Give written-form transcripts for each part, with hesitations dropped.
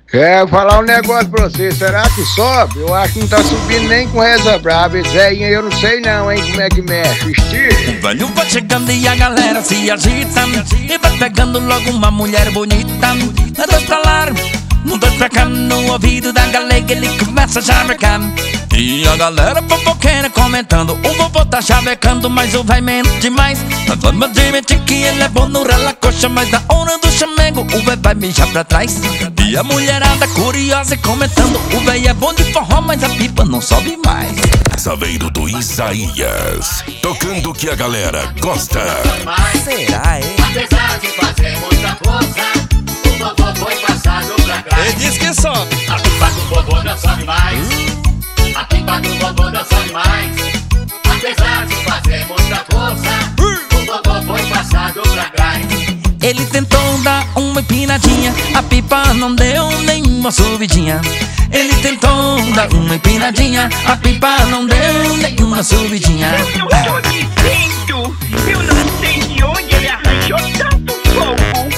Vou falar um negócio pra você, será que sobe? Eu acho que não tá subindo nem com reza braba. Esse velhinho aí eu não sei não, hein, como é que mexe, o estilo. O velho vai chegando e a galera se agita e vai pegando logo uma mulher bonita. Dois pra lá, dois pra cá, no ouvido da galega ele começa a chavecar. E a galera fofoqueira comentando, o vovô tá chavecando, mas o vai mente demais. Nós vamos admitir que ele é bom no rala-coxa, mas na hora do chamego o véi vai mijar pra trás. E a mulherada curiosa comentando, o véi é bom de forró, mas a pipa não sobe mais. Saveiro do Isaías, tocando o que a galera gosta. Será, hein? Apesar de fazer muita força, o vovô foi passado pra trás. Ele diz que sobe. A pipa do vovô não sobe mais. A pipa do vovô não sobe mais. Apesar de fazer muita força, o vovô foi passado pra trás. Ele tentou dar uma empinadinha, a pipa não deu nenhuma subidinha. Ele tentou dar uma empinadinha, a pipa não deu nenhuma subidinha. Eu tô dizendo, eu não sei de onde ele arranjou tanto fogo.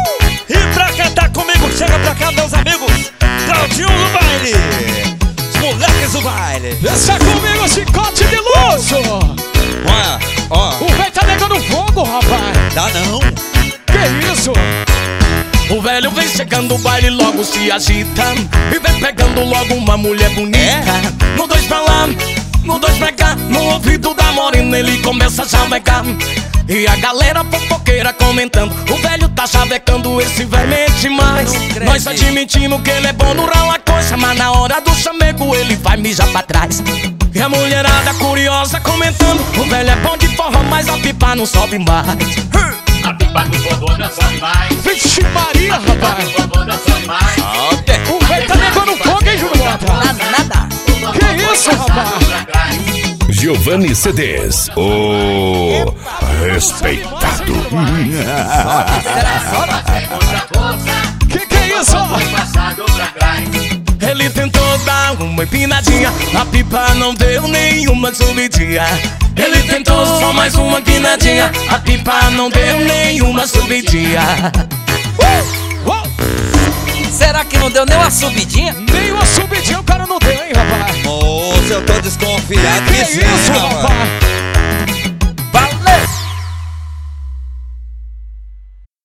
E pra cantar comigo, chega pra cá, meus amigos, Claudinho do baile, os moleques do baile. Deixa comigo, chicote de luxo. Olha, ó, O velho tá negando fogo, rapaz. dá não. Que isso? O velho vem chegando, o baile logo se agita e vem pegando logo uma mulher bonita. No dois pra lá, no dois pra cá, no ouvido da morena ele começa a chavecar. E a galera fofoqueira comentando, o velho tá chavecando, esse velho mente mais. Nós admitimos que ele é bom no rala-coxa, mas na hora do chamego ele vai mijar pra trás. E a mulherada curiosa comentando, o velho é bom de forró, mas a pipa não sobe mais. A pipa do vovô não sobe mais. Vixe Maria, A pipa rapaz. do vovô não sobe mais. O velho tá negando fogo, hein, Júnior Mota? Nada. Que isso, rapaz? Giovanni CDs, o respeitado. Que é isso? Foi passado pra trás. Ele tentou dar uma empinadinha, a pipa não deu nenhuma subidinha. Ele tentou só mais uma empinadinha, a pipa não deu nenhuma subidinha. Será que não deu nem uma subidinha? Nem uma subidinha o cara não deu, hein, rapaz? Moço, eu tô desconfiado Que é isso, rapaz?